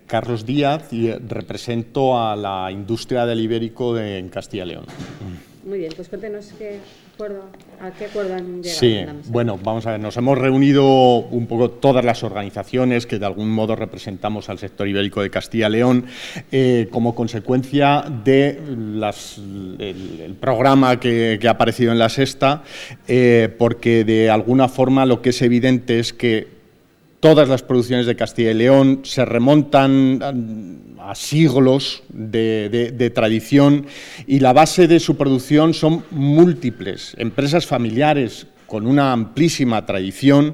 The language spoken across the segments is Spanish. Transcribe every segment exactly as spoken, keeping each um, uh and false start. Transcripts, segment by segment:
Carlos Díaz y represento a la industria del ibérico de, en Castilla y León. Muy bien, pues cuéntenos qué acuerdo, a qué acuerdo han llegado. Sí, bueno, vamos a ver, nos hemos reunido un poco todas las organizaciones que de algún modo representamos al sector ibérico de Castilla y León eh, como consecuencia de las, el, el programa que, que ha aparecido en La Sexta, eh, porque de alguna forma lo que es evidente es que todas las producciones de Castilla y León se remontan a, a siglos de, de, de tradición y la base de su producción son múltiples empresas familiares con una amplísima tradición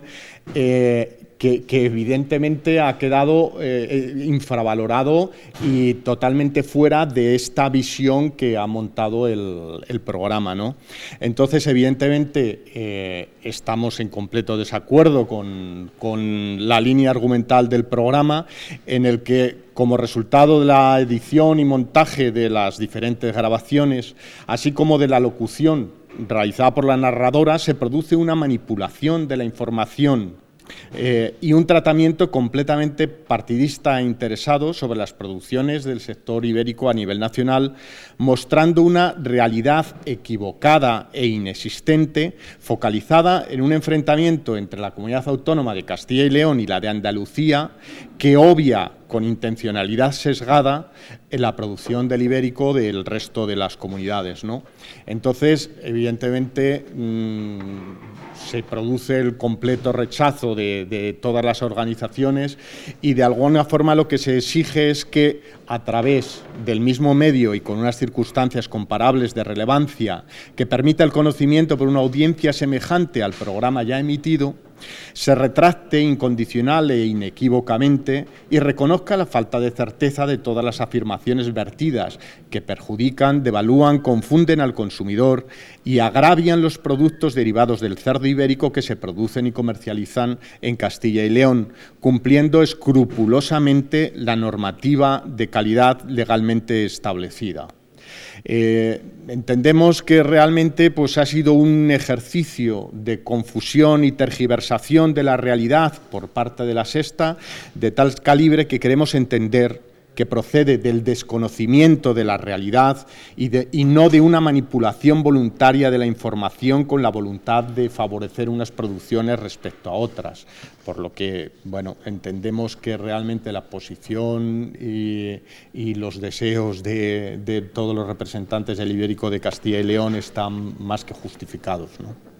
eh, que, que evidentemente ha quedado eh, infravalorado y totalmente fuera de esta visión que ha montado el, el programa, ¿no? Entonces, evidentemente, eh, estamos en completo desacuerdo con, con la línea argumental del programa, en el que, como resultado de la edición y montaje de las diferentes grabaciones, así como de la locución realizada por la narradora, se produce una manipulación de la información Eh, y un tratamiento completamente partidista e interesado sobre las producciones del sector ibérico a nivel nacional, mostrando una realidad equivocada e inexistente, focalizada en un enfrentamiento entre la comunidad autónoma de Castilla y León y la de Andalucía, que obvia con intencionalidad sesgada en la producción del ibérico del resto de las comunidades, ¿no? Entonces, evidentemente, mmm, se produce el completo rechazo de, de todas las organizaciones y de alguna forma lo que se exige es que a través del mismo medio y con unas circunstancias comparables de relevancia que permita el conocimiento por una audiencia semejante al programa ya emitido, se retracte incondicional e inequívocamente y reconozca la falta de certeza de todas las afirmaciones vertidas que perjudican, devalúan, confunden al consumidor y agravian los productos derivados del cerdo ibérico que se producen y comercializan en Castilla y León, cumpliendo escrupulosamente la normativa de calidad legalmente establecida. Eh, entendemos que realmente pues, ha sido un ejercicio de confusión y tergiversación de la realidad por parte de La Sexta de tal calibre que queremos entender que procede del desconocimiento de la realidad y, de, y no de una manipulación voluntaria de la información con la voluntad de favorecer unas producciones respecto a otras. Por lo que, bueno, entendemos que realmente la posición y, y los deseos de, de todos los representantes del ibérico de Castilla y León están más que justificados, ¿no?